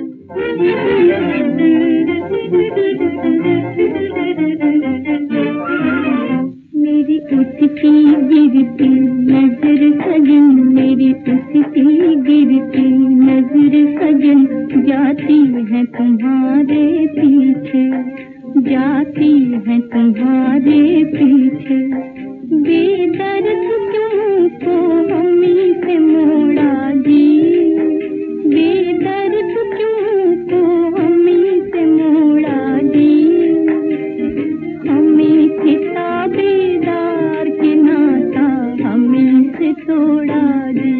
मेरी उठती गिरती नजर सजन, मेरी उठती गिरती नजर सजन, जाती है तुम्हारे पीछे, जाती है तुम्हारे पीछे। बेदर्द क्यों को हमी से मोड़ा जी, बेदर्द क्यों को हमी से मोड़ा जी। हमें किता बेदार के नाता हमें से तोड़ा जी।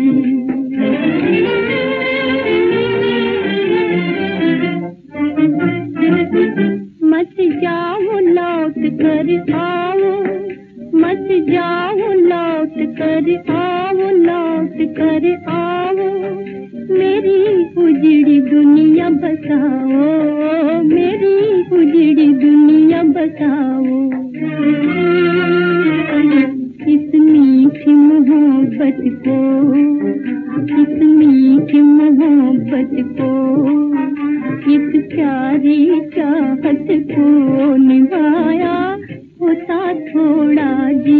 मत जाओ लौट कर आओ, मत जाओ लौट कर आओ, लौट कर आओ। मेरी उजड़ी दुनिया बसाओ, मेरी उजड़ी दुनिया बसाओ। इस मीठी मोहब्बत को, इस मीठी मोहब्बत को, इस प्यारी चाहत को निभाया होता थोड़ा जी।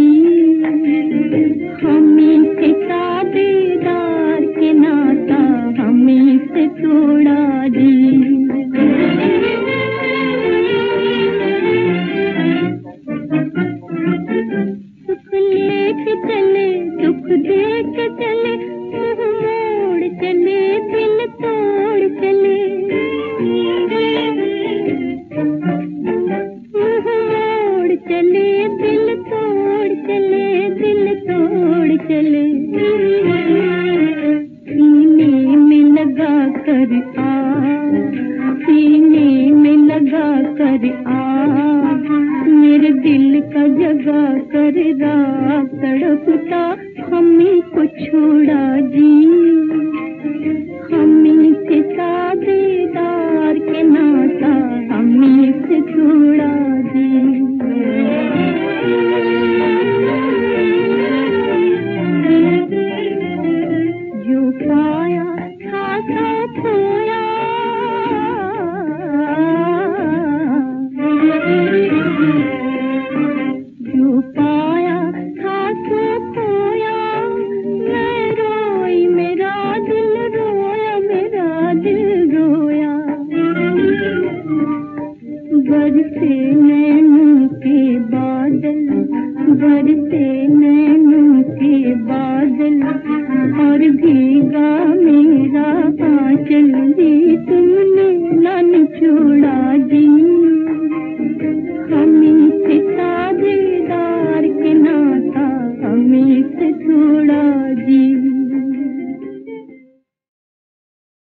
हमें से ताबेदार के नाता हमें से तोड़ा जी। सुख लेके चले दुख देके चले, मुँह मोड़ चले दिल तोड़ चले, मुँह मोड़ चले दिल तोड़ चले, दिल तोड़ चले। सीने में लगा कर सीने में लगा कर मेरे दिल का जगा कर रात तड़पता हमें को छोड़ा जी। हमें से ताबेदार के नाता हमें से छोड़ा जी। जो पाया था तो खोया, जो पाया था तो खोया। मैं रोई मेरा दिल रोया, मेरा दिल रोया। बरसे नैनों के बादल, बरसे नैनों के बादल, और भीगा मेरा आंचल।